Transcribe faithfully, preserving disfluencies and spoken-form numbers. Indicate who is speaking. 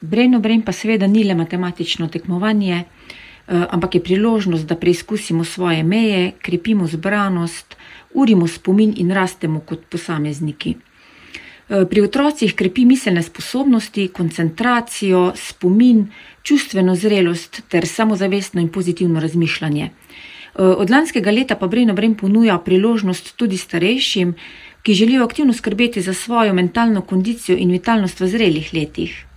Speaker 1: Brain Brain pa seveda ni le matematično tekmovanje, ampak je priložnost, da preizkusimo svoje meje, krepimo zbranost, urimo spomin in rastemo kot posamezniki. Pri otrocih krepi miselne sposobnosti, koncentracijo, spomin, čustveno zrelost ter samozavestno in pozitivno razmišljanje. Od lanskega leta pa Brain Brain ponuja priložnost tudi starejšim, ki želijo aktivno skrbeti za svojo mentalno kondicijo in vitalnost v zrelih letih.